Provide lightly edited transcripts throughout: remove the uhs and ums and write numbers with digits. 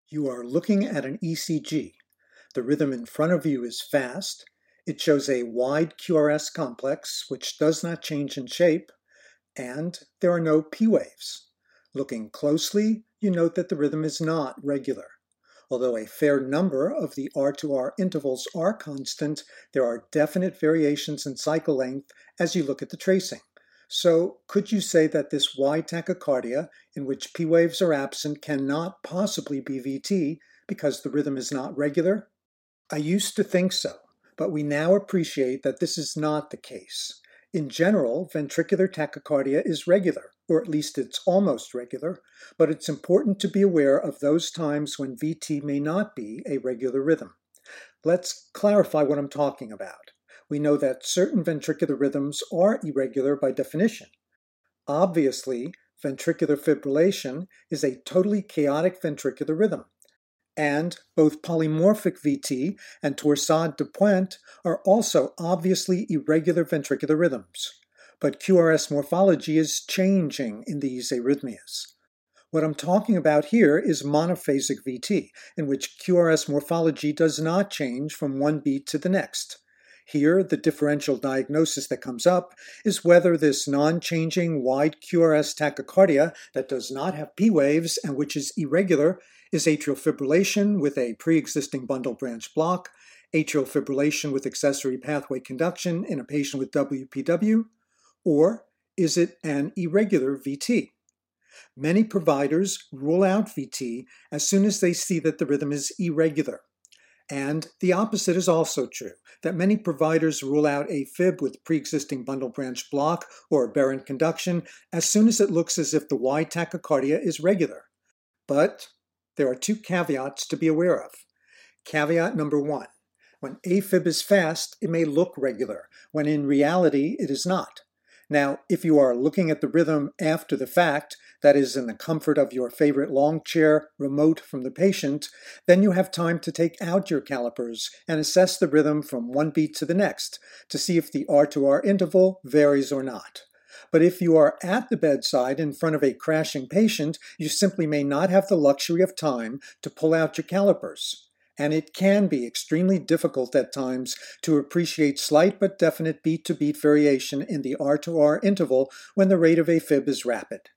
You are looking at an ECG. The rhythm in front of you is fast. It shows a wide QRS complex, which does not change in shape, and there are no P waves. Looking closely, you note that the rhythm is not regular. Although a fair number of the R2R intervals are constant, there are definite variations in cycle length as you look at the tracing. So, could you say that this wide tachycardia, in which P waves are absent, cannot possibly be VT because the rhythm is not regular? I used to think so, but we now appreciate that this is not the case. In general, ventricular tachycardia is regular, or at least it's almost regular, but it's important to be aware of those times when VT may not be a regular rhythm. Let's clarify what I'm talking about. We know that certain ventricular rhythms are irregular by definition. Obviously, ventricular fibrillation is a totally chaotic ventricular rhythm. And both polymorphic VT and torsade de pointe are also obviously irregular ventricular rhythms. But QRS morphology is changing in these arrhythmias. What I'm talking about here is monophasic VT, in which QRS morphology does not change from one beat to the next. Here, the differential diagnosis that comes up is whether this non-changing wide QRS tachycardia that does not have P waves and which is irregular is atrial fibrillation with a pre-existing bundle branch block, atrial fibrillation with accessory pathway conduction in a patient with WPW, or is it an irregular VT? Many providers rule out VT as soon as they see that the rhythm is irregular. And the opposite is also true, that many providers rule out AFib with pre-existing bundle branch block or aberrant conduction as soon as it looks as if the wide tachycardia is regular. But there are two caveats to be aware of. Caveat number one, when AFib is fast, it may look regular, when in reality it is not. Now, if you are looking at the rhythm after the fact, that is in the comfort of your favorite long chair, remote from the patient, then you have time to take out your calipers and assess the rhythm from one beat to the next to see if the R2R interval varies or not. But if you are at the bedside in front of a crashing patient, you simply may not have the luxury of time to pull out your calipers. And it can be extremely difficult at times to appreciate slight but definite beat-to-beat variation in the R2R interval when the rate of AFib is rapid.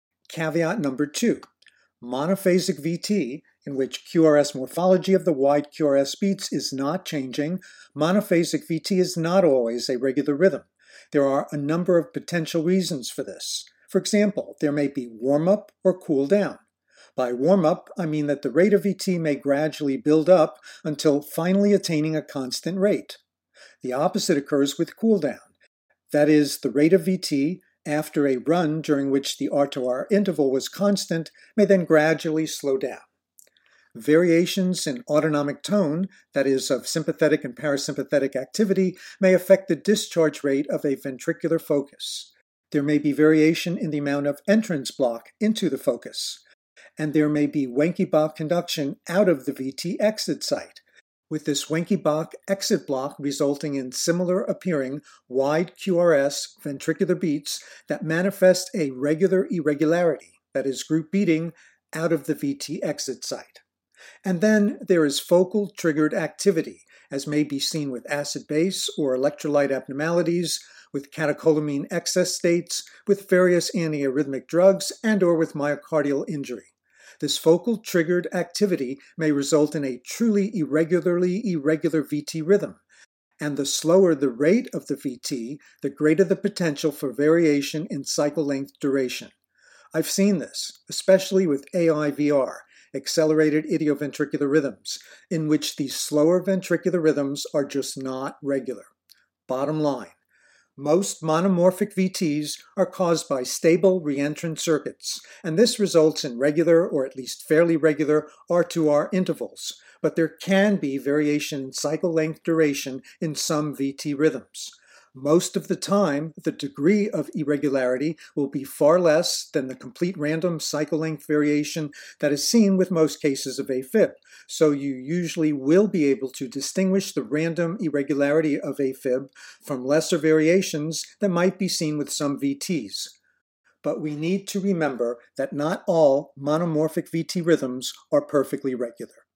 Caveat number two, monophasic VT, in which QRS morphology of the wide QRS beats is not changing, monophasic VT is not always a regular rhythm. There are a number of potential reasons for this. For example, there may be warm-up or cool-down. By warm-up, I mean that the rate of VT may gradually build up until finally attaining a constant rate. The opposite occurs with cool-down. That is, the rate of VT after a run during which the R2R interval was constant may then gradually slow down. Variations in autonomic tone, that is, of sympathetic and parasympathetic activity, may affect the discharge rate of a ventricular focus. There may be variation in the amount of entrance block into the focus. And there may be Wenckebach conduction out of the VT exit site, with this Wenckebach exit block resulting in similar appearing wide QRS ventricular beats that manifest a regular irregularity, that is, group beating, out of the VT exit site. And then there is focal triggered activity, as may be seen with acid-base or electrolyte abnormalities, with catecholamine excess states, with various antiarrhythmic drugs, and or with myocardial injury. This focal triggered activity may result in a truly irregular VT rhythm, and the slower the rate of the VT, the greater the potential for variation in cycle length duration. I've seen this, especially with AIVR, accelerated idioventricular rhythms, in which these slower ventricular rhythms are just not regular. Bottom line, most monomorphic VTs are caused by stable reentrant circuits, and this results in regular or at least fairly regular R2R intervals, but there can be variation in cycle length duration in some VT rhythms. Most of the time, the degree of irregularity will be far less than the complete random cycle length variation that is seen with most cases of AFib, so you usually will be able to distinguish the random irregularity of AFib from lesser variations that might be seen with some VTs. but we need to remember that not all monomorphic VT rhythms are perfectly regular.